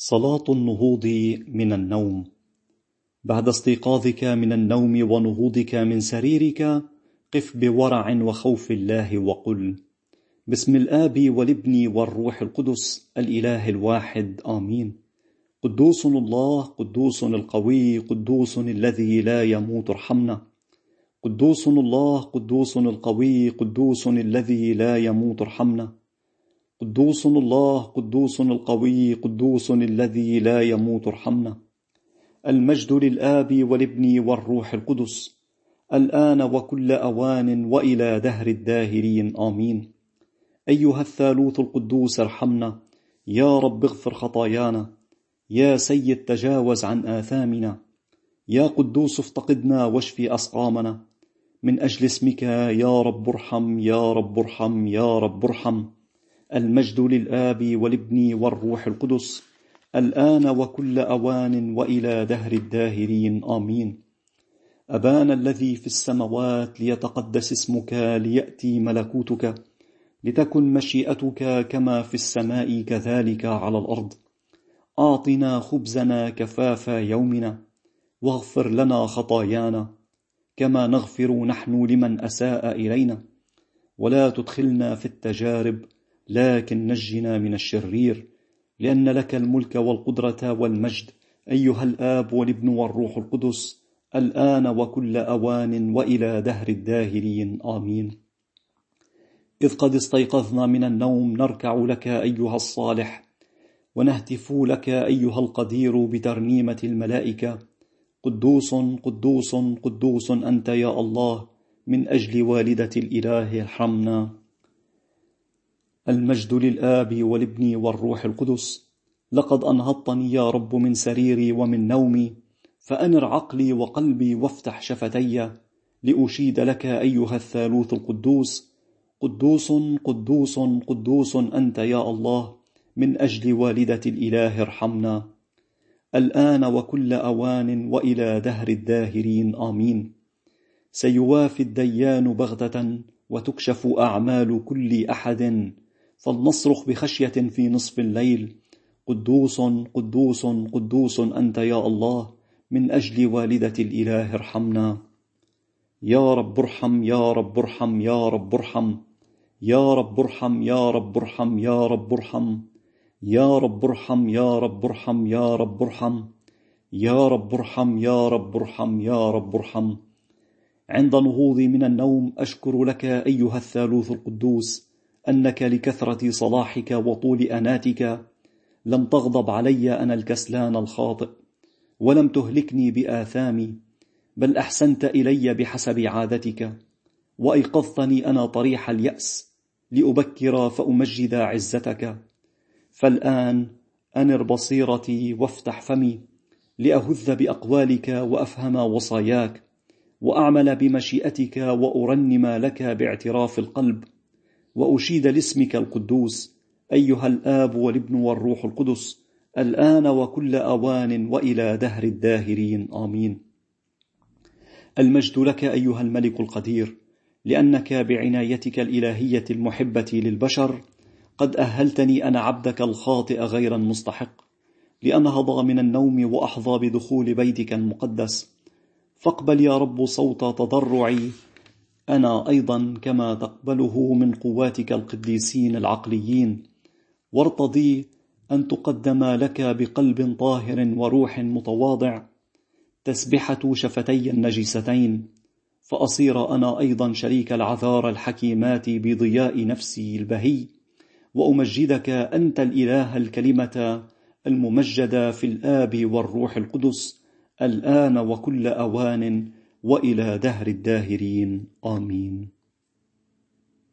صلاة النهوض من النوم. بعد استيقاظك من النوم ونهوضك من سريرك، قف بورع وخوف الله وقل: بسم الآب والابن والروح القدس الإله الواحد، آمين. قدوس الله، قدوس القوي، قدوس الذي لا يموت، ارحمنا. قدوس الله، قدوس القوي، قدوس الذي لا يموت، ارحمنا. قدوس الله، قدوس القوي، قدوس الذي لا يموت، ارحمنا. المجد للآب والابن والروح القدس، الآن وكل أوان وإلى دهر الداهرين، آمين. أيها الثالوث القدوس ارحمنا. يا رب اغفر خطايانا. يا سيد تجاوز عن آثامنا. يا قدوس افتقدنا واشفي أسقامنا. من أجل اسمك يا رب ارحم، يا رب ارحم، يا رب ارحم. المجد للآب والابن والروح القدس، الآن وكل أوان وإلى دهر الداهرين، آمين. أبانا الذي في السماوات، ليتقدس اسمك، ليأتي ملكوتك، لتكن مشيئتك كما في السماء كذلك على الأرض. أعطنا خبزنا كفاف يومنا، واغفر لنا خطايانا كما نغفر نحن لمن أساء إلينا، ولا تدخلنا في التجارب، لكن نجنا من الشرير، لأن لك الملك والقدرة والمجد أيها الآب والابن والروح القدس، الآن وكل أوان وإلى دهر الداهرين، آمين. إذ قد استيقظنا من النوم، نركع لك أيها الصالح، ونهتف لك أيها القدير بترنيمة الملائكة: قدوس قدوس قدوس أنت يا الله، من أجل والدة الإله ارحمنا. المجد للآب والابن والروح القدس. لقد أنهضتني يا رب من سريري ومن نومي، فأنر عقلي وقلبي وافتح شفتي، لأشيد لك أيها الثالوث القدوس: قدوس قدوس قدوس أنت يا الله، من أجل والدة الإله ارحمنا. الآن وكل أوان وإلى دهر الداهرين، آمين. سيوافي الديان بغتة، وتكشف أعمال كل أحد، فلنصرخ بخشية في نصف الليل: قدوس قدوس قدوس أنت يا الله، من أجل والدة الإله ارحمنا. يا رب ارحم، يا رب ارحم، يا رب ارحم. يا رب ارحم، يا رب ارحم، يا رب ارحم. يا رب ارحم، يا رب ارحم، يا رب ارحم. يا رب ارحم، يا رب ارحم، يا رب ارحم. عند نهوضي من النوم، أشكر لك أيها الثالوث القدوس أنك لكثرة صلاحك وطول أناتك لم تغضب علي أنا الكسلان الخاطئ، ولم تهلكني بآثامي، بل أحسنت إلي بحسب عادتك، وأيقظتني أنا طريح اليأس لأبكر فأمجد عزتك. فالآن أنر بصيرتي وافتح فمي، لأهذ بأقوالك وأفهم وصاياك، وأعمل بمشيئتك وأرنم لك باعتراف القلب، وأشيد لاسمك القدوس أيها الآب والابن والروح القدس، الآن وكل أوان وإلى دهر الداهرين، آمين. المجد لك أيها الملك القدير، لأنك بعنايتك الإلهية المحبة للبشر قد أهلتني أنا عبدك الخاطئ غير المستحق لأنهض من النوم وأحظى بدخول بيتك المقدس. فاقبل يا رب صوت تضرعي أنا أيضا، كما تقبله من قواتك القديسين العقليين، وارتضي أن تقدم لك بقلب طاهر وروح متواضع تسبحة شفتي النجستين، فأصير أنا أيضا شريك العذار الحكيمات بضياء نفسي البهي، وأمجدك أنت الإله الكلمة الممجد في الآب والروح القدس، الآن وكل أوان وإلى دهر الداهرين، آمين.